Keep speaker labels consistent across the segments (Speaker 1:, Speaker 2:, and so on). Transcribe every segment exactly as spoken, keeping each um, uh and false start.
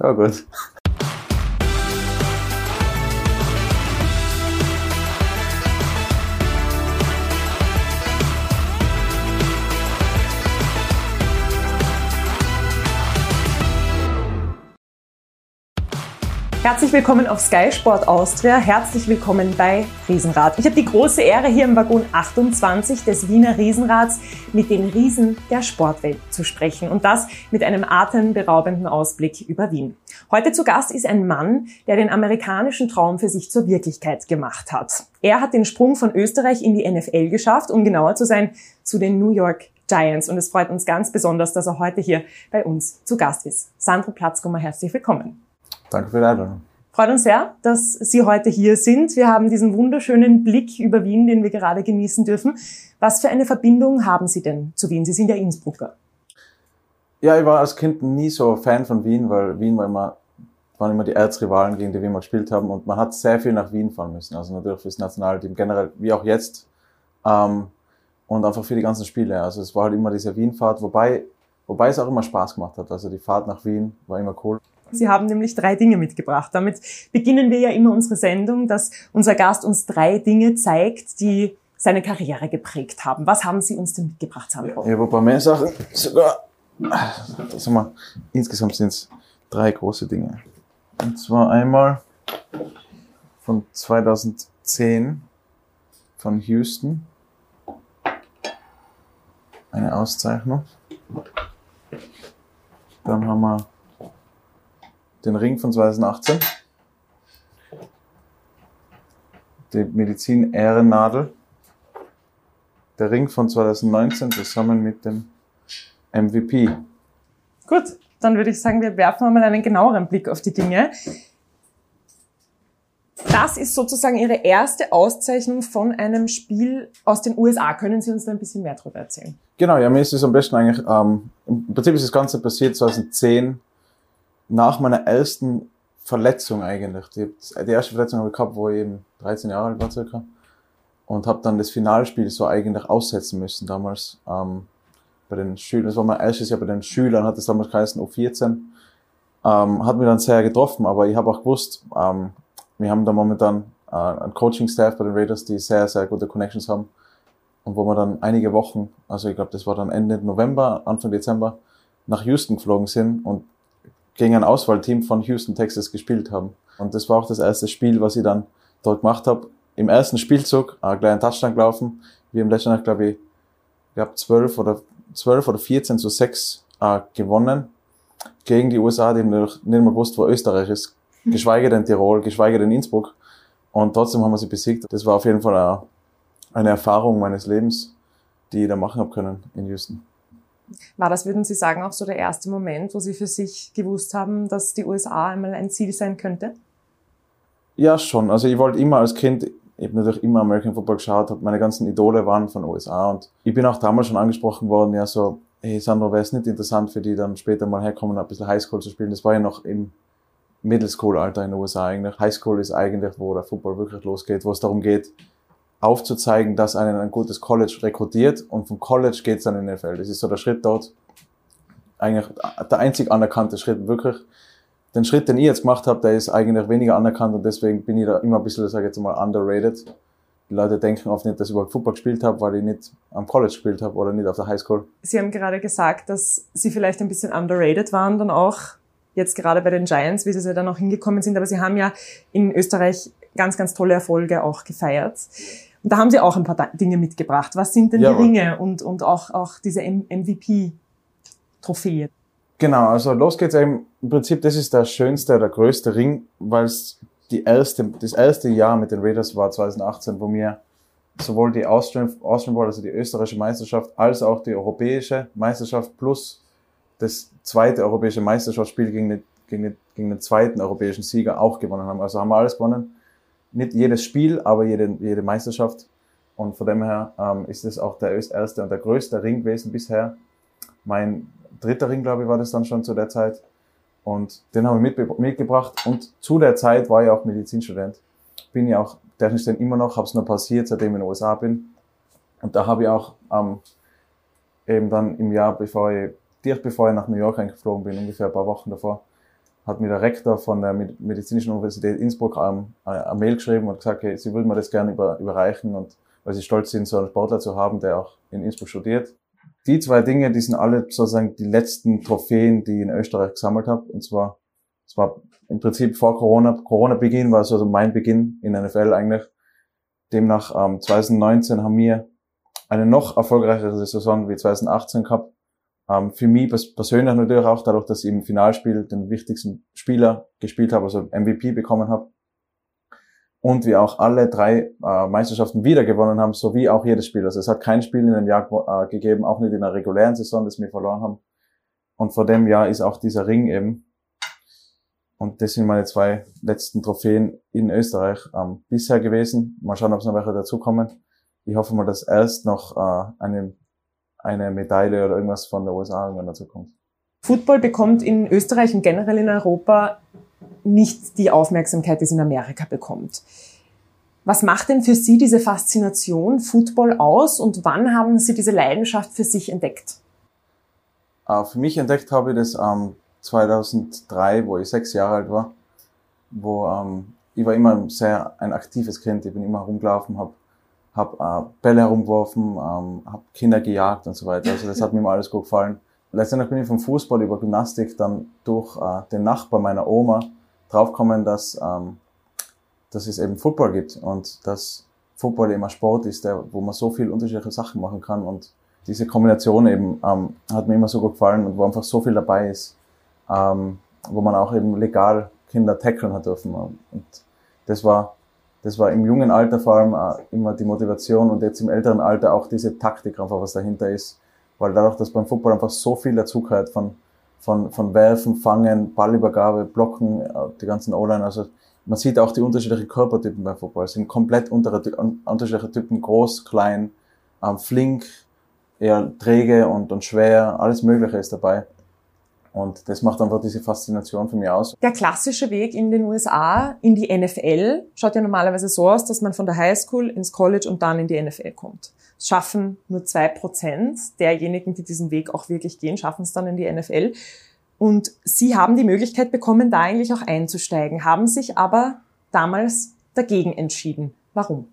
Speaker 1: Ja, gut.
Speaker 2: Herzlich willkommen auf Sky Sport Austria, herzlich willkommen bei Riesenrad. Ich habe die große Ehre, hier im Waggon achtundzwanzig des Wiener Riesenrads mit den Riesen der Sportwelt zu sprechen und das mit einem atemberaubenden Ausblick über Wien. Heute zu Gast ist ein Mann, der den amerikanischen Traum für sich zur Wirklichkeit gemacht hat. Er hat den Sprung von Österreich in die N F L geschafft, um genauer zu sein, zu den New York Giants. Und es freut uns ganz besonders, dass er heute hier bei uns zu Gast ist. Sandro Platzkummer, herzlich willkommen.
Speaker 1: Danke für die Einladung.
Speaker 2: Freut uns sehr, dass Sie heute hier sind. Wir haben diesen wunderschönen Blick über Wien, den wir gerade genießen dürfen. Was für eine Verbindung haben Sie denn zu Wien? Sie sind ja Innsbrucker.
Speaker 1: Ja, ich war als Kind nie so Fan von Wien, weil Wien war immer, waren immer die Erzrivalen, gegen die wir immer gespielt haben. Und man hat sehr viel nach Wien fahren müssen. Also natürlich fürs Nationalteam generell, wie auch jetzt. Ähm, und einfach für die ganzen Spiele. Also es war halt immer diese Wien-Fahrt, wobei, wobei es auch immer Spaß gemacht hat. Also die Fahrt nach Wien war immer cool.
Speaker 2: Sie haben nämlich drei Dinge mitgebracht. Damit beginnen wir ja immer unsere Sendung, dass unser Gast uns drei Dinge zeigt, die seine Karriere geprägt haben. Was haben Sie uns denn mitgebracht, Sandro?
Speaker 1: Ich habe ein paar mehr Sachen. Sogar, sagen wir, insgesamt sind es drei große Dinge. Und zwar einmal von zweitausendzehn von Houston. Eine Auszeichnung. Dann haben wir den Ring von zweitausendachtzehn, die Medizin-Ehrennadel, der Ring von zweitausendneunzehn zusammen mit dem M V P.
Speaker 2: Gut, dann würde ich sagen, wir werfen mal einen genaueren Blick auf die Dinge. Das ist sozusagen Ihre erste Auszeichnung von einem Spiel aus den U S A. Können Sie uns da ein bisschen mehr darüber erzählen?
Speaker 1: Genau, ja, mir ist es am besten eigentlich, ähm, im Prinzip ist das Ganze passiert zweitausendzehn, nach meiner ersten Verletzung eigentlich. Die, die erste Verletzung habe ich gehabt, wo ich eben dreizehn Jahre alt war circa. Und habe dann das Finalspiel so eigentlich aussetzen müssen damals. Ähm, bei den Schülern, das war mein erstes Jahr bei den Schülern, hat es damals geheißen U vierzehn. Ähm, hat mich dann sehr getroffen, aber ich habe auch gewusst, ähm, wir haben da momentan äh, einen Coaching-Staff bei den Raiders, die sehr, sehr gute Connections haben. Und wo wir dann einige Wochen, also ich glaube, das war dann Ende November, Anfang Dezember, nach Houston geflogen sind und gegen ein Auswahlteam von Houston, Texas gespielt haben. Und das war auch das erste Spiel, was ich dann dort gemacht habe. Im ersten Spielzug äh, gleich einen Touchdown gelaufen. Wir haben letzte Nacht, glaube ich, ich glaube zwölf oder zwölf oder vierzehn zu sechs äh, gewonnen gegen die U S A, die haben nicht mehr gewusst, wo Österreich ist. Geschweige denn Tirol, geschweige denn Innsbruck. Und trotzdem haben wir sie besiegt. Das war auf jeden Fall eine, eine Erfahrung meines Lebens, die ich da machen habe können in Houston.
Speaker 2: War das, würden Sie sagen, auch so der erste Moment, wo Sie für sich gewusst haben, dass die U S A einmal ein Ziel sein könnte?
Speaker 1: Ja, schon. Also ich wollte immer als Kind, ich habe natürlich immer American Football geschaut, meine ganzen Idole waren von U S A und ich bin auch damals schon angesprochen worden, ja so, hey Sandro, wäre es nicht interessant für die dann später mal herkommen, ein bisschen Highschool zu spielen. Das war ja noch im Middle School Alter in den U S A eigentlich. Highschool ist eigentlich, wo der Football wirklich losgeht, wo es darum geht, aufzuzeigen, dass einen ein gutes College rekrutiert und vom College geht's dann in den N F L. Das ist so der Schritt dort, eigentlich der einzig anerkannte Schritt, wirklich. Den Schritt, den ich jetzt gemacht habe, der ist eigentlich weniger anerkannt und deswegen bin ich da immer ein bisschen, sage ich jetzt mal, underrated. Die Leute denken oft nicht, dass ich überhaupt Football gespielt habe, weil ich nicht am College gespielt habe oder nicht auf der Highschool.
Speaker 2: Sie haben gerade gesagt, dass Sie vielleicht ein bisschen underrated waren, dann auch jetzt gerade bei den Giants, wie Sie ja dann auch hingekommen sind, aber Sie haben ja in Österreich ganz, ganz tolle Erfolge auch gefeiert. Und da haben Sie auch ein paar Dinge mitgebracht. Was sind denn
Speaker 1: Jawohl.
Speaker 2: die Ringe und, und auch, auch diese M V P-Trophäe?
Speaker 1: Genau, also los geht's eben. Im Prinzip, das ist der schönste, der größte Ring, weil es die erste, das erste Jahr mit den Raiders war zweitausendachtzehn, wo wir sowohl die Austrian, Austrian Bowl, also die österreichische Meisterschaft, als auch die europäische Meisterschaft plus das zweite europäische Meisterschaftsspiel gegen den, gegen den, gegen den zweiten europäischen Sieger auch gewonnen haben. Also haben wir alles gewonnen. Nicht jedes Spiel, aber jede, jede Meisterschaft. Und von dem her ähm, ist es auch der erste und der größte Ring gewesen bisher. Mein dritter Ring, glaube ich, war das dann schon zu der Zeit. Und den habe ich mit, mitgebracht. Und zu der Zeit war ich auch Medizinstudent. Bin ja auch technisch dann immer noch, habe es nur passiert, seitdem ich in den U S A bin. Und da habe ich auch ähm, eben dann im Jahr, bevor ich, direkt bevor ich nach New York eingeflogen bin, ungefähr ein paar Wochen davor, hat mir der Rektor von der Medizinischen Universität Innsbruck ähm, eine Mail geschrieben und gesagt, okay, sie würden mir das gerne über, überreichen, und weil sie stolz sind, so einen Sportler zu haben, der auch in Innsbruck studiert. Die zwei Dinge, die sind alle sozusagen die letzten Trophäen, die ich in Österreich gesammelt habe. Und zwar, es war im Prinzip vor Corona. Corona-Beginn war so also mein Beginn in N F L eigentlich. Demnach ähm, zwanzig neunzehn haben wir eine noch erfolgreichere Saison wie zwanzig achtzehn gehabt. Ähm, für mich persönlich natürlich auch dadurch, dass ich im Finalspiel den wichtigsten Spieler gespielt habe, also M V P bekommen habe. Und wir auch alle drei äh, Meisterschaften wieder gewonnen haben, sowie auch jedes Spiel. Also es hat kein Spiel in einem Jahr äh, gegeben, auch nicht in der regulären Saison, das wir verloren haben. Und vor dem Jahr ist auch dieser Ring eben. Und das sind meine zwei letzten Trophäen in Österreich ähm, bisher gewesen. Mal schauen, ob es noch welche dazukommen. Ich hoffe mal, dass erst noch äh, eine, eine Medaille oder irgendwas von der U S A irgendwann dazu kommt.
Speaker 2: Football bekommt in Österreich und generell in Europa nicht die Aufmerksamkeit, die es in Amerika bekommt. Was macht denn für Sie diese Faszination Football aus und wann haben Sie diese Leidenschaft für sich entdeckt?
Speaker 1: Äh, für mich entdeckt habe ich das ähm, zweitausenddrei, wo ich sechs Jahre alt war, wo ähm, ich war immer sehr ein aktives Kind. Ich bin immer herumgelaufen, habe hab, äh, Bälle herumgeworfen, ähm, habe Kinder gejagt und so weiter. Also das hat mir immer alles gut gefallen. Letztendlich bin ich vom Fußball über Gymnastik dann durch äh, den Nachbar meiner Oma draufgekommen, dass, ähm, dass es eben Football gibt und dass Football eben ein Sport ist, der, wo man so viel unterschiedliche Sachen machen kann, und diese Kombination eben ähm, hat mir immer so gut gefallen und wo einfach so viel dabei ist, ähm, wo man auch eben legal Kinder tackeln hat dürfen, und das war das war im jungen Alter vor allem äh, immer die Motivation, und jetzt im älteren Alter auch diese Taktik einfach, was dahinter ist, weil dadurch, dass beim Football einfach so viel dazugehört von von von Werfen, Fangen, Ballübergabe, Blocken, die ganzen O-Line, also man sieht auch die unterschiedlichen Körpertypen beim Football. Es sind komplett unter, unterschiedliche Typen, groß, klein, ähm, flink, eher träge und, und schwer, alles Mögliche ist dabei. Und das macht einfach diese Faszination für mich aus.
Speaker 2: Der klassische Weg in den U S A, in die N F L, schaut ja normalerweise so aus, dass man von der Highschool ins College und dann in die N F L kommt. Es schaffen nur zwei Prozent derjenigen, die diesen Weg auch wirklich gehen, schaffen es dann in die N F L. Und Sie haben die Möglichkeit bekommen, da eigentlich auch einzusteigen, haben sich aber damals dagegen entschieden. Warum?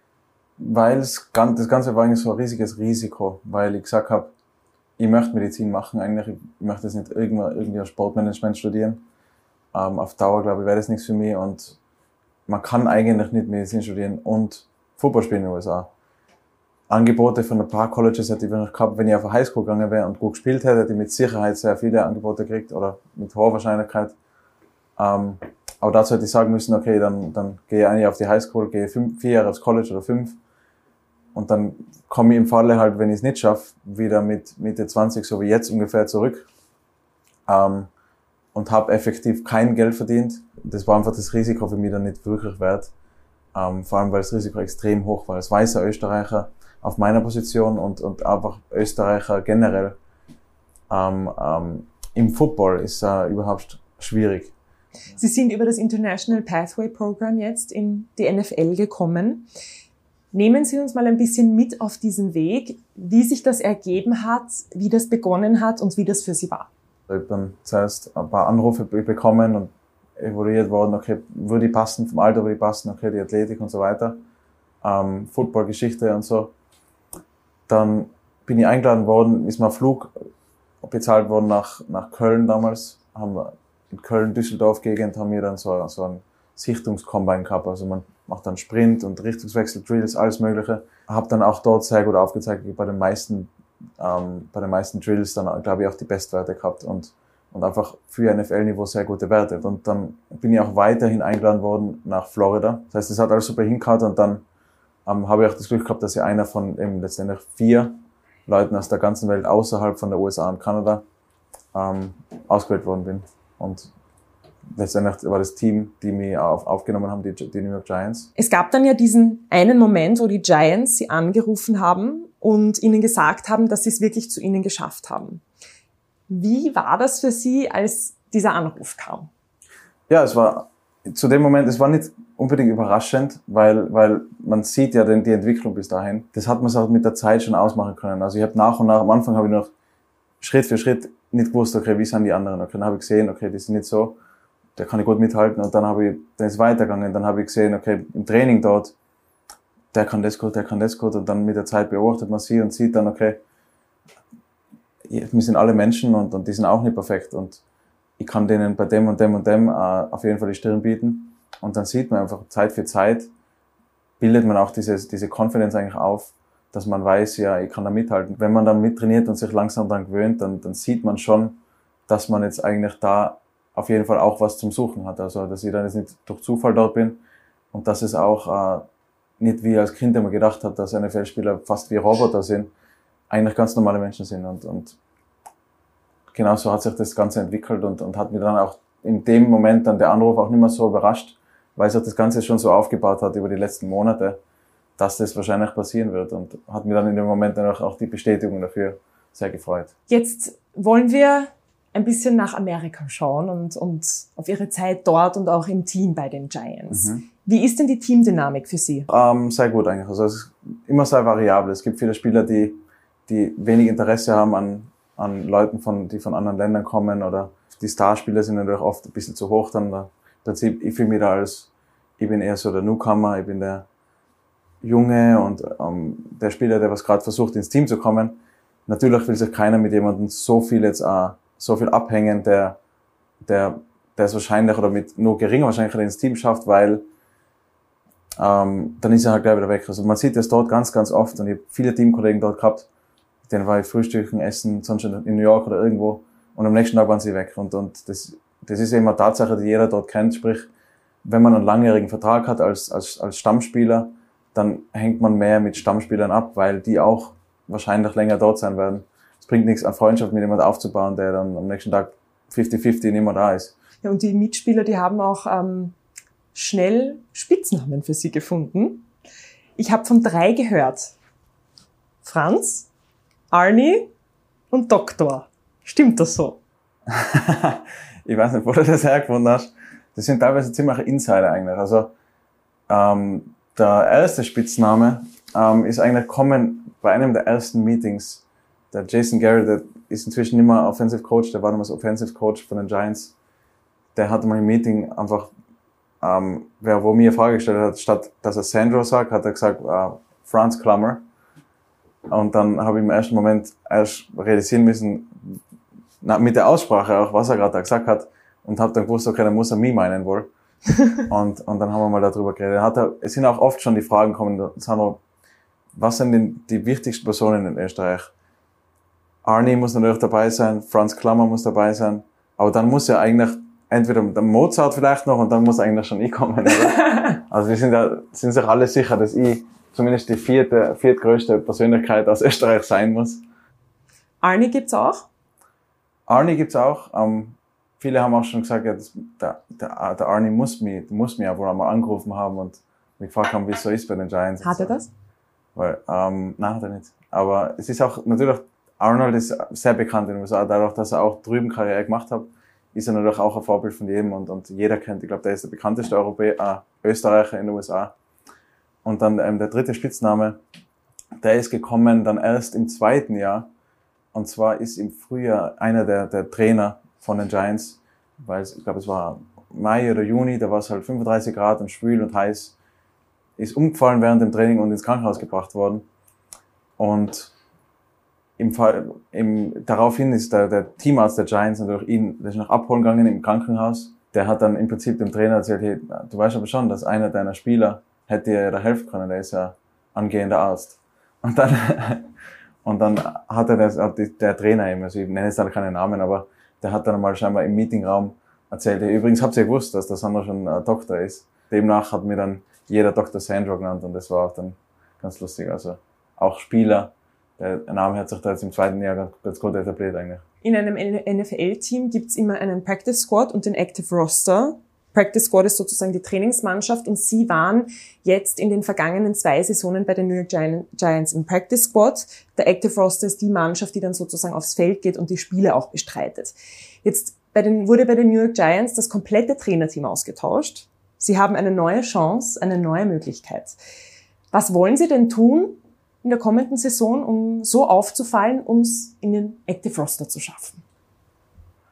Speaker 1: Weil es, das Ganze war eigentlich so ein riesiges Risiko, weil ich gesagt habe, ich möchte Medizin machen eigentlich, ich möchte jetzt nicht irgendwie, irgendwie Sportmanagement studieren. Ähm, auf Dauer, glaube ich, wäre das nichts für mich, und man kann eigentlich nicht Medizin studieren und Football spielen in den U S A. Angebote von ein paar Colleges hätte ich noch gehabt, wenn ich auf eine Highschool gegangen wäre und gut gespielt hätte, hätte ich mit Sicherheit sehr viele Angebote gekriegt, oder mit hoher Wahrscheinlichkeit. Ähm, aber dazu hätte ich sagen müssen, okay, dann, dann gehe ich eigentlich auf die Highschool, gehe fünf, vier Jahre aufs College oder fünf. Und dann komme ich im Falle halt, wenn ich es nicht schaffe, wieder mit Mitte zwanzig, so wie jetzt ungefähr, zurück. Ähm, und habe effektiv kein Geld verdient. Das war einfach das Risiko für mich dann nicht wirklich wert. Ähm, vor allem, weil das Risiko extrem hoch war. Als weißer Österreicher auf meiner Position und, und einfach Österreicher generell ähm, ähm, im Football ist äh, überhaupt schwierig.
Speaker 2: Sie sind über das International Pathway Program jetzt in die N F L gekommen. Nehmen Sie uns mal ein bisschen mit auf diesen Weg, wie sich das ergeben hat, wie das begonnen hat und wie das für Sie war.
Speaker 1: Ich habe dann zuerst ein paar Anrufe bekommen und evaluiert worden, okay, würde die passen, vom Alter würde die passen, okay, die Athletik und so weiter, ähm, Football-Geschichte und so. Dann bin ich eingeladen worden, ist mein Flug bezahlt worden nach, nach Köln damals, haben wir in Köln-Düsseldorf-Gegend haben wir dann so, so ein Sichtungskombine gehabt, also man macht dann Sprint und Richtungswechsel, Drills, alles Mögliche. Habe dann auch dort sehr gut aufgezeigt, bei den meisten, ähm, bei den meisten Drills dann, glaube ich, auch die Bestwerte gehabt und, und einfach für N F L-Niveau sehr gute Werte. Und dann bin ich auch weiterhin eingeladen worden nach Florida. Das heißt, es hat alles super hingehauen, und dann ähm, habe ich auch das Glück gehabt, dass ich einer von eben letztendlich vier Leuten aus der ganzen Welt außerhalb von der U S A und Kanada ähm, ausgewählt worden bin. Und letztendlich war das Team, die mich auf, aufgenommen haben, die, die New York Giants.
Speaker 2: Es gab dann ja diesen einen Moment, wo die Giants Sie angerufen haben und Ihnen gesagt haben, dass Sie es wirklich zu Ihnen geschafft haben. Wie war das für Sie, als dieser Anruf kam?
Speaker 1: Ja, es war zu dem Moment, es war nicht unbedingt überraschend, weil weil man sieht ja den, die Entwicklung bis dahin. Das hat man auch mit der Zeit schon ausmachen können. Also ich habe nach und nach, am Anfang habe ich noch Schritt für Schritt nicht gewusst, okay, wie sind die anderen. Okay, dann habe ich gesehen, okay, die sind nicht so. der kann ich gut mithalten. Und dann habe ich, dann ist es weitergegangen. Dann habe ich gesehen, okay, im Training dort, der kann das gut, der kann das gut. Und dann mit der Zeit beobachtet man sie und sieht dann, okay, wir sind alle Menschen und, und die sind auch nicht perfekt. Und ich kann denen bei dem und dem und dem äh, auf jeden Fall die Stirn bieten. Und dann sieht man einfach Zeit für Zeit, bildet man auch diese, diese Confidence eigentlich auf, dass man weiß, ja, ich kann da mithalten. Wenn man dann mittrainiert und sich langsam daran gewöhnt, dann, dann sieht man schon, dass man jetzt eigentlich da auf jeden Fall auch was zum Suchen hat. Also, dass ich dann jetzt nicht durch Zufall dort bin und dass es auch äh, nicht wie als Kind immer gedacht habe, dass N F L-Spieler fast wie Roboter sind, eigentlich ganz normale Menschen sind. Und, und genau so hat sich das Ganze entwickelt und, und hat mir dann auch in dem Moment dann der Anruf auch nicht mehr so überrascht, weil sich das Ganze schon so aufgebaut hat über die letzten Monate, dass das wahrscheinlich passieren wird, und hat mir dann in dem Moment dann auch, auch die Bestätigung dafür sehr gefreut.
Speaker 2: Jetzt wollen wir ein bisschen nach Amerika schauen und, und auf Ihre Zeit dort und auch im Team bei den Giants. Mhm. Wie ist denn die Teamdynamik für Sie?
Speaker 1: Ähm, sehr gut eigentlich. Also es ist immer sehr variabel. Es gibt viele Spieler, die, die wenig Interesse haben an, an Leuten, von, die von anderen Ländern kommen, oder die Starspieler sind natürlich oft ein bisschen zu hoch dann. Im Prinzip, ich fühle mich da als, ich bin eher so der Newcomer, ich bin der Junge und ähm, der Spieler, der was gerade versucht, ins Team zu kommen. Natürlich will sich keiner mit jemandem so viel jetzt äh, so viel abhängen, der der der es wahrscheinlich oder mit nur geringer Wahrscheinlichkeit ins Team schafft, weil ähm, dann ist er halt gleich wieder weg. Also man sieht das dort ganz, ganz oft, und ich habe viele Teamkollegen dort gehabt, mit denen war ich frühstücken, essen, sonst in New York oder irgendwo, und am nächsten Tag waren sie weg. Und und das das ist eben eine Tatsache, die jeder dort kennt, sprich, wenn man einen langjährigen Vertrag hat als als als Stammspieler, dann hängt man mehr mit Stammspielern ab, weil die auch wahrscheinlich länger dort sein werden. Es bringt nichts, eine Freundschaft mit jemandem aufzubauen, der dann am nächsten Tag fünfzig fünfzig nicht mehr da ist.
Speaker 2: Ja, und die Mitspieler, die haben auch ähm, schnell Spitznamen für sie gefunden. Ich habe von drei gehört. Franz, Arnie und Doktor. Stimmt das so?
Speaker 1: Ich weiß nicht, wo du das hergefunden hast. Das sind teilweise ziemlich Insider eigentlich. Also ähm, der erste Spitzname ähm, ist eigentlich gekommen bei einem der ersten Meetings. Der Jason Garrett, der ist inzwischen nicht mehr Offensive Coach, der war damals Offensive Coach von den Giants. Der hatte mal im Meeting einfach, ähm, wer wo mir eine Frage gestellt hat, statt dass er Sandro sagt, hat er gesagt äh, Franz Klammer. Und dann habe ich im ersten Moment erst realisieren müssen, na, mit der Aussprache auch, was er gerade da gesagt hat, und habe dann gewusst, okay, dann muss er mich meinen wohl. und, und dann haben wir mal darüber geredet. Hat er, es sind auch oft schon die Fragen gekommen, Sandro, was sind denn die wichtigsten Personen in Österreich? Arnie muss natürlich dabei sein, Franz Klammer muss dabei sein, aber dann muss ja eigentlich entweder der Mozart vielleicht noch, und dann muss eigentlich schon ich kommen, oder? Also wir sind ja, sind sich alle sicher, dass ich zumindest die vierte, viertgrößte Persönlichkeit aus Österreich sein muss.
Speaker 2: Arnie gibt's auch?
Speaker 1: Arnie gibt's auch. Ähm, viele haben auch schon gesagt, ja, das, der, der, der Arnie muss mich, muss mich ja wohl einmal angerufen haben und mich gefragt haben, wie es so ist bei den Giants.
Speaker 2: Hat er das?
Speaker 1: Weil, ähm, nein, hat er nicht. Aber es ist auch, natürlich, Arnold ist sehr bekannt in den U S A, dadurch, dass er auch drüben Karriere gemacht hat, ist er natürlich auch ein Vorbild von jedem, und, und jeder kennt, ich glaube, der ist der bekannteste Europäer, äh, Österreicher in den U S A. Und dann ähm, der dritte Spitzname, der ist gekommen dann erst im zweiten Jahr, und zwar ist im Frühjahr einer der, der Trainer von den Giants, weil es, ich glaube, es war Mai oder Juni, da war es halt fünfunddreißig Grad und schwül und heiß, ist umgefallen während dem Training und ins Krankenhaus gebracht worden. Und im Fall, im, daraufhin ist der, der Teamarzt der Giants natürlich ihn, der ist noch abholen gegangen im Krankenhaus. Der hat dann im Prinzip dem Trainer erzählt, hey, du weißt aber schon, dass einer deiner Spieler hätte dir da helfen können, der ist ja angehender Arzt. Und dann, und dann hat er das, hat der Trainer eben, also ich nenne jetzt alle keine Namen, aber der hat dann mal scheinbar im Meetingraum erzählt, hey, übrigens habt ihr ja gewusst, dass der Sandro schon ein Doktor ist. Demnach hat mir dann jeder Doktor Sandro genannt, und das war auch dann ganz lustig. Also auch Spieler, der Name hat sich da jetzt im zweiten Jahr ganz, ganz gut etabliert eigentlich.
Speaker 2: In einem N F L-Team gibt's immer einen Practice Squad und den Active Roster. Practice Squad ist sozusagen die Trainingsmannschaft, und Sie waren jetzt in den vergangenen zwei Saisonen bei den New York Giants im Practice Squad. Der Active Roster ist die Mannschaft, die dann sozusagen aufs Feld geht und die Spiele auch bestreitet. Jetzt bei den, wurde bei den New York Giants das komplette Trainerteam ausgetauscht. Sie haben eine neue Chance, eine neue Möglichkeit. Was wollen Sie denn tun in der kommenden Saison, um so aufzufallen, um es in den Active Roster zu schaffen?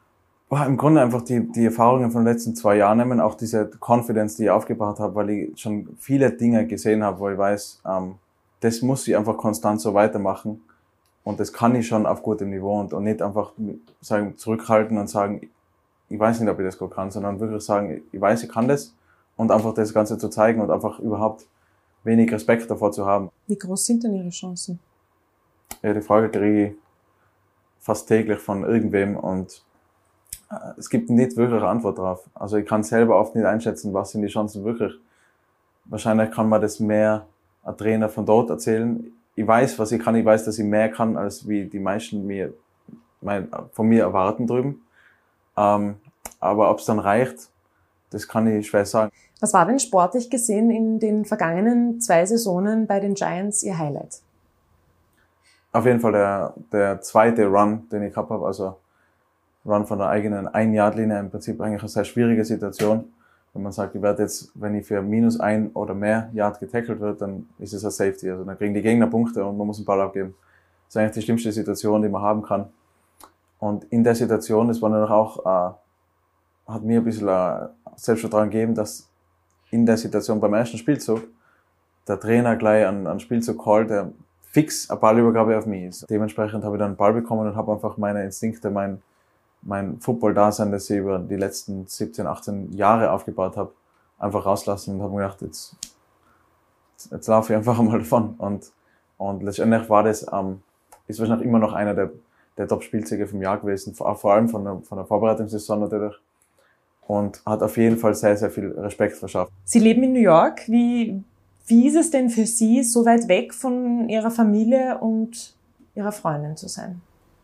Speaker 1: Boah, im Grunde einfach die, die Erfahrungen von den letzten zwei Jahren nehmen, auch diese Confidence, die ich aufgebaut habe, weil ich schon viele Dinge gesehen habe, wo ich weiß, ähm, das muss ich einfach konstant so weitermachen und das kann ich schon auf gutem Niveau und, und nicht einfach sagen, zurückhalten und sagen, ich weiß nicht, ob ich das gut kann, sondern wirklich sagen, ich weiß, ich kann das und einfach das Ganze zu zeigen und einfach überhaupt wenig Respekt davor zu haben.
Speaker 2: Wie groß sind denn Ihre Chancen?
Speaker 1: Ja, die Frage kriege ich fast täglich von irgendwem und es gibt nicht wirklich eine Antwort drauf. Also ich kann selber oft nicht einschätzen, was sind die Chancen wirklich. Wahrscheinlich kann man das mehr ein Trainer von dort erzählen. Ich weiß, was ich kann. Ich weiß, dass ich mehr kann, als wie die meisten mir, mein, von mir erwarten drüben. Ähm, aber ob es dann reicht, das kann ich schwer sagen.
Speaker 2: Was war denn sportlich gesehen in den vergangenen zwei Saisonen bei den Giants Ihr Highlight?
Speaker 1: Auf jeden Fall der, der zweite Run, den ich gehabt habe, also Run von der eigenen Ein-Yard-Linie, im Prinzip eigentlich eine sehr schwierige Situation. Wenn man sagt, ich werde jetzt, wenn ich für minus ein oder mehr Yard getackelt wird, dann ist es ein Safety. Also dann kriegen die Gegner Punkte und man muss den Ball abgeben. Das ist eigentlich die schlimmste Situation, die man haben kann. Und in der Situation, das war natürlich auch, äh, hat mir ein bisschen äh, Selbstvertrauen gegeben, dass in der Situation beim ersten Spielzug der Trainer gleich einen, einen Spielzug callt, der fix eine Ballübergabe auf mich ist. Dementsprechend habe ich dann einen Ball bekommen und habe einfach meine Instinkte, mein mein Football-Dasein, das ich über die letzten siebzehn, achtzehn Jahre aufgebaut habe, einfach rauslassen und habe mir gedacht, jetzt, jetzt laufe ich einfach mal davon. Und, und letztendlich war das, ähm, ist wahrscheinlich immer noch einer der, der Top-Spielzüge vom Jahr gewesen, vor, vor allem von der, von der Vorbereitungssaison natürlich. Und hat auf jeden Fall sehr, sehr viel Respekt verschafft.
Speaker 2: Sie leben in New York. Wie, wie ist es denn für Sie, so weit weg von Ihrer Familie und Ihrer Freundin zu sein?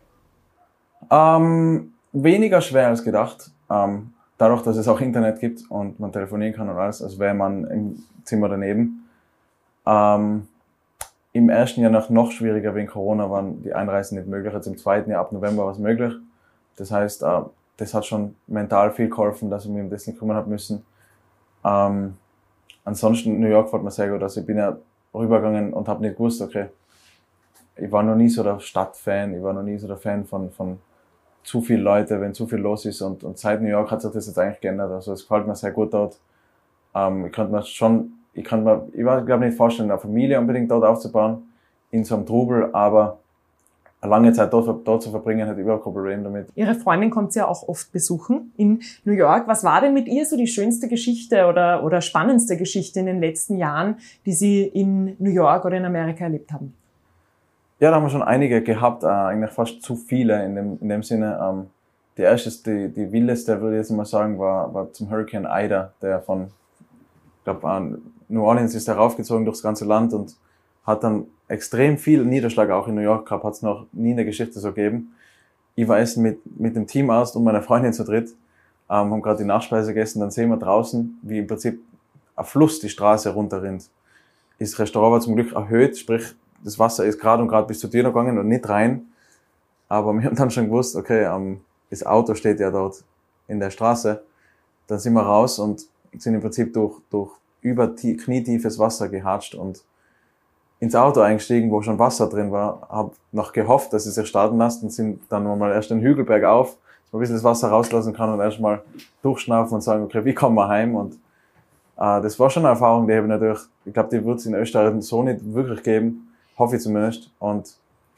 Speaker 1: Ähm, Weniger schwer als gedacht. Ähm, dadurch, dass es auch Internet gibt und man telefonieren kann und alles, als wäre man im Zimmer daneben. Ähm, Im ersten Jahr noch, noch schwieriger wegen Corona waren die Einreisen nicht möglich. Jetzt im zweiten Jahr ab November war es möglich. Das heißt, äh, das hat schon mental viel geholfen, dass ich mich um das nicht kümmern habe müssen. Ähm, ansonsten New York fällt mir sehr gut. Also ich bin ja rübergegangen und habe nicht gewusst, okay, ich war noch nie so der Stadtfan, ich war noch nie so der Fan von von zu viel Leute, wenn zu viel los ist und, und seit New York hat sich das jetzt eigentlich geändert. Also es gefällt mir sehr gut dort. Ähm, ich könnte mir schon, ich könnte mir, ich glaube nicht vorstellen, eine Familie unbedingt dort aufzubauen, in so einem Trubel, aber eine lange Zeit dort, dort zu verbringen, hat überhaupt kein Problem damit.
Speaker 2: Ihre Freundin kommt Sie ja auch oft besuchen in New York. Was war denn mit ihr so die schönste Geschichte oder, oder spannendste Geschichte in den letzten Jahren, die Sie in New York oder in Amerika erlebt haben?
Speaker 1: Ja, da haben wir schon einige gehabt, äh, eigentlich fast zu viele in dem, in dem Sinne. Ähm, die erste, die, die wildeste, würde ich jetzt mal sagen, war, war zum Hurricane Ida, der von, ich glaube, an New Orleans ist er raufgezogen durchs ganze Land und hat dann extrem viel Niederschlag auch in New York gehabt, hat es noch nie in der Geschichte so gegeben. Ich war essen mit, mit dem Teamarzt und meiner Freundin zu dritt, ähm, haben gerade die Nachspeise gegessen, dann sehen wir draußen, wie im Prinzip ein Fluss die Straße runterrinnt. Das Restaurant war zum Glück erhöht, sprich, das Wasser ist gerade und gerade bis zur Tür noch gegangen und nicht rein. Aber wir haben dann schon gewusst, okay, ähm, das Auto steht ja dort in der Straße. Dann sind wir raus und sind im Prinzip durch, durch über knietiefes Wasser gehatscht und ins Auto eingestiegen, wo schon Wasser drin war. Hab noch gehofft, dass es sich starten lässt und sind dann mal erst den Hügelberg auf, dass man ein bisschen das Wasser rauslassen kann und erstmal durchschnaufen und sagen, okay, wie kommen wir heim? Und äh, das war schon eine Erfahrung, die habe ich natürlich, ich glaube, die wird es in Österreich so nicht wirklich geben. Hoffe ich zumindest. Und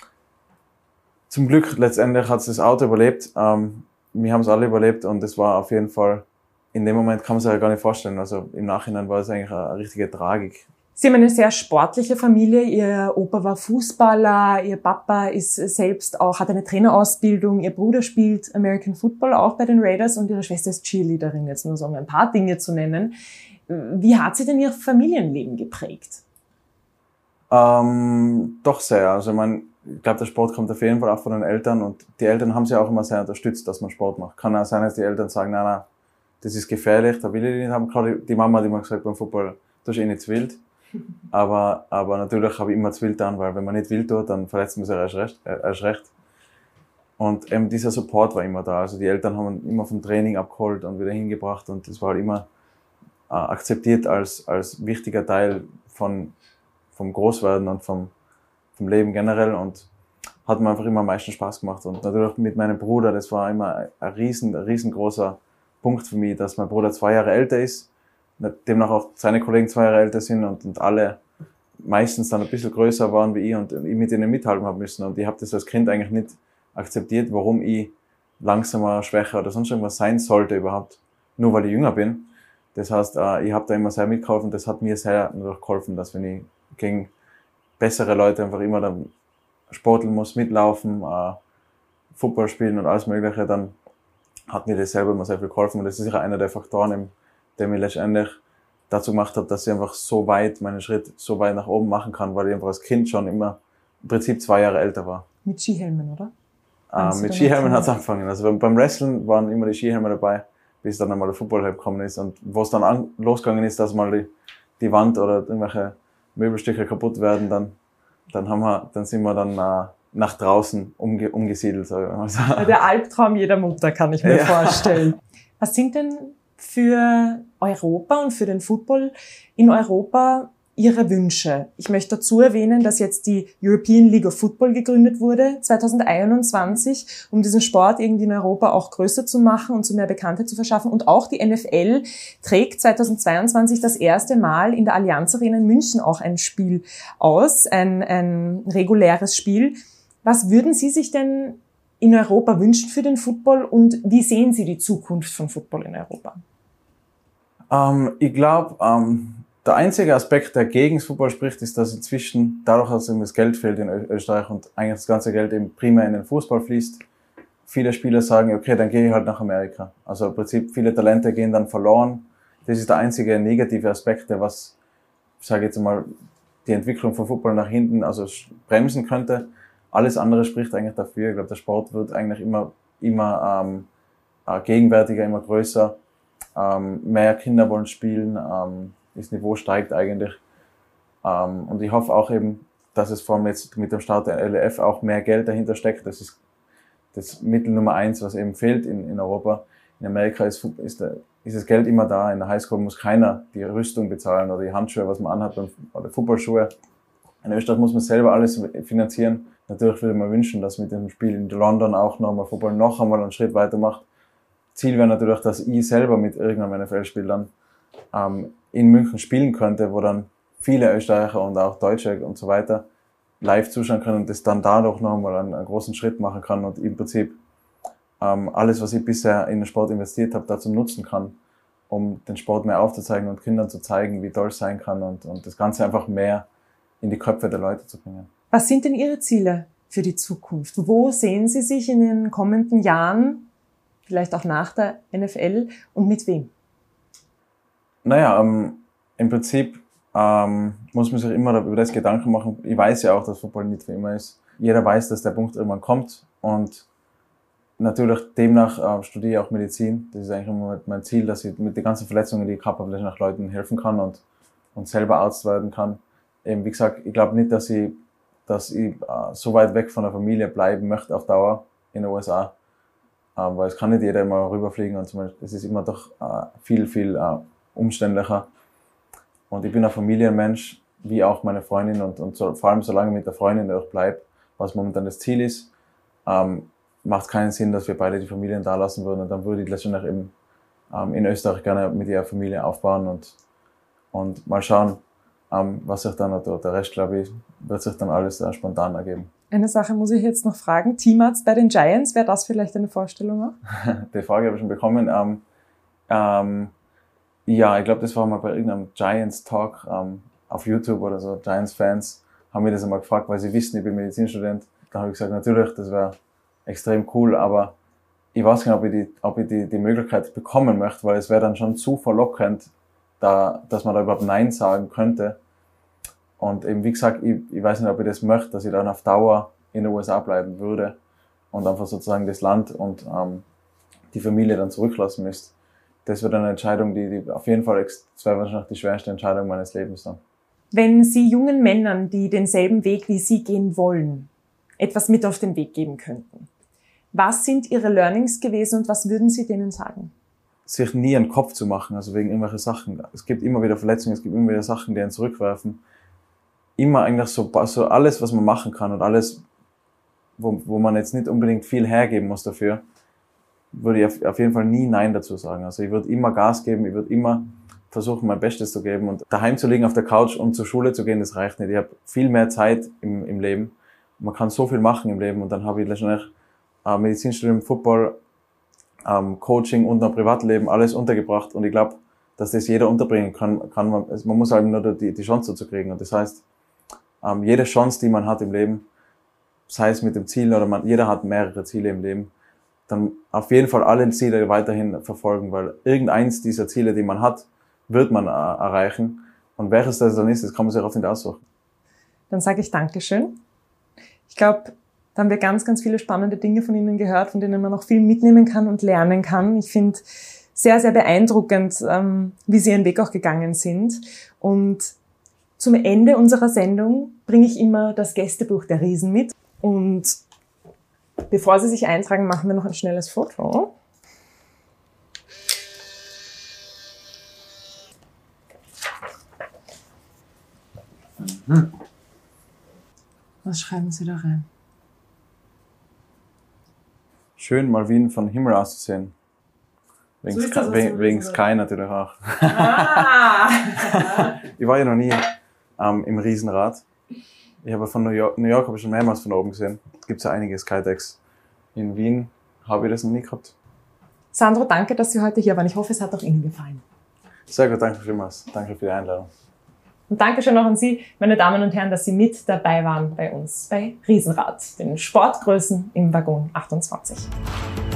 Speaker 1: zum Glück letztendlich hat das Auto überlebt. Ähm, wir haben es alle überlebt und es war auf jeden Fall, in dem Moment kann man sich ja gar nicht vorstellen. Also im Nachhinein war es eigentlich eine, eine richtige Tragik.
Speaker 2: Sie haben eine sehr sportliche Familie. Ihr Opa war Fußballer, Ihr Papa ist selbst auch, hat eine Trainerausbildung, Ihr Bruder spielt American Football auch bei den Raiders und Ihre Schwester ist Cheerleaderin, jetzt nur so um ein paar Dinge zu nennen. Wie hat sie denn Ihr Familienleben geprägt?
Speaker 1: Ähm, doch sehr. Also ich meine, ich glaube, der Sport kommt auf jeden Fall auch von den Eltern und die Eltern haben sie auch immer sehr unterstützt, dass man Sport macht. Kann auch sein, dass die Eltern sagen, nein, nein, das ist gefährlich, da will ich nicht haben. Gerade die Mama hat immer gesagt, beim Fußball tust du eh nicht zu wild. Aber, aber natürlich habe ich immer zu wild an, weil wenn man nicht wild tut, dann verletzt man sich erst recht. Äh, erst recht. Und eben dieser Support war immer da. Also die Eltern haben immer vom Training abgeholt und wieder hingebracht und das war halt immer äh, akzeptiert als, als wichtiger Teil von vom Großwerden und vom, vom Leben generell. Und hat mir einfach immer am meisten Spaß gemacht. Und natürlich mit meinem Bruder, das war immer ein riesen, riesengroßer Punkt für mich, dass mein Bruder zwei Jahre älter ist, demnach auch seine Kollegen zwei Jahre älter sind und, und alle meistens dann ein bisschen größer waren wie ich und ich mit ihnen mithalten habe müssen. Und ich habe das als Kind eigentlich nicht akzeptiert, warum ich langsamer, schwächer oder sonst irgendwas sein sollte überhaupt, nur weil ich jünger bin. Das heißt, ich habe da immer sehr mitgeholfen. Das hat mir sehr natürlich geholfen, dass wenn ich gegen bessere Leute einfach immer dann sporteln muss, mitlaufen, Football spielen und alles Mögliche, dann hat mir das selber immer sehr viel geholfen. Und das ist sicher einer der Faktoren, der mir letztendlich dazu gemacht hat, dass ich einfach so weit, meinen Schritt so weit nach oben machen kann, weil ich einfach als Kind schon immer im Prinzip zwei Jahre älter war.
Speaker 2: Mit Skihelmen, oder?
Speaker 1: Äh, mit Skihelmen hat es angefangen. Also beim, beim Wrestling waren immer die Skihelme dabei, bis dann einmal der Footballhelm gekommen ist. Und wo es dann an, losgegangen ist, dass mal die, die Wand oder irgendwelche Möbelstücke kaputt werden, dann, dann haben wir, dann sind wir dann äh, nach draußen umge, umgesiedelt. Sag ich mal so.
Speaker 2: Der Albtraum jeder Mutter, kann ich mir
Speaker 1: ja.
Speaker 2: vorstellen. Was sind denn für Europa und für den Football in Europa Ihre Wünsche? Ich möchte dazu erwähnen, dass jetzt die European League of Football gegründet wurde, zwanzig einundzwanzig, um diesen Sport irgendwie in Europa auch größer zu machen und zu mehr Bekanntheit zu verschaffen. Und auch die N F L trägt zweitausendzweiundzwanzig das erste Mal in der Allianz Arena in München auch ein Spiel aus, ein, ein reguläres Spiel. Was würden Sie sich denn in Europa wünschen für den Football und wie sehen Sie die Zukunft von Football in Europa?
Speaker 1: Ähm, ich glaube, ähm, der einzige Aspekt, der gegen das Football spricht, ist, dass inzwischen, dadurch, dass eben das Geld fehlt in Österreich und eigentlich das ganze Geld eben primär in den Fußball fließt, viele Spieler sagen, okay, dann gehe ich halt nach Amerika. Also im Prinzip, viele Talente gehen dann verloren. Das ist der einzige negative Aspekt, der was, ich sage jetzt mal, die Entwicklung von Football nach hinten, also bremsen könnte. Alles andere spricht eigentlich dafür. Ich glaube, der Sport wird eigentlich immer, immer ähm, äh, gegenwärtiger, immer größer. Ähm, mehr Kinder wollen spielen. Ähm, das Niveau steigt eigentlich. Ähm, und ich hoffe auch eben, dass es vor allem jetzt mit dem Start der L E F auch mehr Geld dahinter steckt. Das ist das Mittel Nummer eins, was eben fehlt in, in Europa. In Amerika ist, ist, der, ist das Geld immer da. In der Highschool muss keiner die Rüstung bezahlen oder die Handschuhe, was man anhat, oder Footballschuhe. In Österreich muss man selber alles finanzieren. Natürlich würde man wünschen, dass mit dem Spiel in London auch nochmal Football noch einmal einen Schritt weiter macht. Ziel wäre natürlich, dass ich selber mit irgendeinem N F L-Spiel dann ähm, in München spielen könnte, wo dann viele Österreicher und auch Deutsche und so weiter live zuschauen können und das dann dadurch noch einmal einen, einen großen Schritt machen kann und im Prinzip ähm, alles, was ich bisher in den Sport investiert habe, dazu nutzen kann, um den Sport mehr aufzuzeigen und Kindern zu zeigen, wie toll es sein kann und, und das Ganze einfach mehr in die Köpfe der Leute zu bringen.
Speaker 2: Was sind denn Ihre Ziele für die Zukunft? Wo sehen Sie sich in den kommenden Jahren, vielleicht auch nach der N F L und mit wem?
Speaker 1: Naja, ähm, im Prinzip ähm, muss man sich immer über das Gedanken machen. Ich weiß ja auch, dass Football nicht für immer ist. Jeder weiß, dass der Punkt irgendwann kommt und natürlich demnach äh, studiere ich auch Medizin. Das ist eigentlich immer mein Ziel, dass ich mit den ganzen Verletzungen, die ich habe, nach Leuten helfen kann und, und selber Arzt werden kann. Eben, wie gesagt, ich glaube nicht, dass ich dass ich äh, so weit weg von der Familie bleiben möchte auf Dauer in den U S A. Äh, weil es kann nicht jeder immer rüberfliegen und zum Beispiel, es ist immer doch äh, viel, viel äh, umständlicher. Und ich bin ein Familienmensch, wie auch meine Freundin und, und so, vor allem solange ich mit der Freundin auch bleibe, was momentan das Ziel ist, ähm, macht keinen Sinn, dass wir beide die Familien da lassen würden und dann würde ich letztendlich eben ähm, in Österreich gerne mit ihrer Familie aufbauen und, und mal schauen, Um, was sich dann noch tut. Der Rest, glaube ich, wird sich dann alles äh, spontan ergeben.
Speaker 2: Eine Sache muss ich jetzt noch fragen. Teamarzt bei den Giants, wäre das vielleicht eine Vorstellung auch?
Speaker 1: Die Frage habe ich schon bekommen. Ähm, ähm, ja, ich glaube, das war mal bei irgendeinem Giants-Talk ähm, auf YouTube oder so. Giants-Fans haben mir das einmal gefragt, weil sie wissen, ich bin Medizinstudent. Da habe ich gesagt, natürlich, das wäre extrem cool, aber ich weiß nicht, ob ich die, ob ich die, die Möglichkeit bekommen möchte, weil es wäre dann schon zu verlockend, da, dass man da überhaupt Nein sagen könnte. Und eben, wie gesagt, ich, ich weiß nicht, ob ich das möchte, dass ich dann auf Dauer in den U S A bleiben würde und einfach sozusagen das Land und ähm, die Familie dann zurücklassen müsste. Das wird eine Entscheidung, die, die auf jeden Fall, das wäre wahrscheinlich die schwerste Entscheidung meines Lebens dann.
Speaker 2: Wenn Sie jungen Männern, die denselben Weg wie Sie gehen wollen, etwas mit auf den Weg geben könnten, was sind Ihre Learnings gewesen und was würden Sie denen sagen?
Speaker 1: Sich nie einen Kopf zu machen, also wegen irgendwelcher Sachen. Es gibt immer wieder Verletzungen, es gibt immer wieder Sachen, die einen zurückwerfen. Immer eigentlich so, so alles, was man machen kann und alles, wo, wo man jetzt nicht unbedingt viel hergeben muss dafür, würde ich auf, auf jeden Fall nie Nein dazu sagen. Also ich würde immer Gas geben, ich würde immer versuchen, mein Bestes zu geben. Und daheim zu liegen auf der Couch und zur Schule zu gehen, das reicht nicht. Ich habe viel mehr Zeit im, im Leben. Man kann so viel machen im Leben. Und dann habe ich letztendlich äh, Medizinstudium, Football, ähm, Coaching und noch Privatleben alles untergebracht. Und ich glaube, dass das jeder unterbringen kann. kann man, also man muss halt nur die, die Chance dazu kriegen. Und das heißt, ähm, jede Chance, die man hat im Leben, sei es mit dem Ziel oder man, jeder hat mehrere Ziele im Leben, dann auf jeden Fall alle Ziele weiterhin verfolgen, weil irgendeins dieser Ziele, die man hat, wird man äh, erreichen. Und welches das dann ist, das kann man sich auch nicht aussuchen.
Speaker 2: Dann sage ich Dankeschön. Ich glaube, da haben wir ganz, ganz viele spannende Dinge von Ihnen gehört, von denen man noch viel mitnehmen kann und lernen kann. Ich finde sehr, sehr beeindruckend, ähm, wie Sie Ihren Weg auch gegangen sind. Und zum Ende unserer Sendung bringe ich immer das Gästebuch der Riesen mit. Und bevor Sie sich eintragen, machen wir noch ein schnelles Foto.
Speaker 1: Mhm.
Speaker 2: Was schreiben Sie da rein?
Speaker 1: Schön, mal Wien von Himmel aus zu sehen. Wegen,
Speaker 2: So ist das,
Speaker 1: Sky,
Speaker 2: was
Speaker 1: wegen,
Speaker 2: Sie
Speaker 1: wegen
Speaker 2: wissen
Speaker 1: Sky natürlich auch.
Speaker 2: Ah!
Speaker 1: Ich war ja noch nie ähm, im Riesenrad. Ich habe von New York, New York habe ich schon mehrmals von oben gesehen. Es gibt ja einige Skydecks. In Wien habe ich das noch nie gehabt.
Speaker 2: Sandro, danke, dass Sie heute hier waren. Ich hoffe, es hat auch Ihnen gefallen.
Speaker 1: Sehr gut, danke vielmals. Danke für die Einladung.
Speaker 2: Und Dankeschön auch an Sie, meine Damen und Herren, dass Sie mit dabei waren bei uns bei Riesenrad, den Sportgrößen im Waggon achtundzwanzig.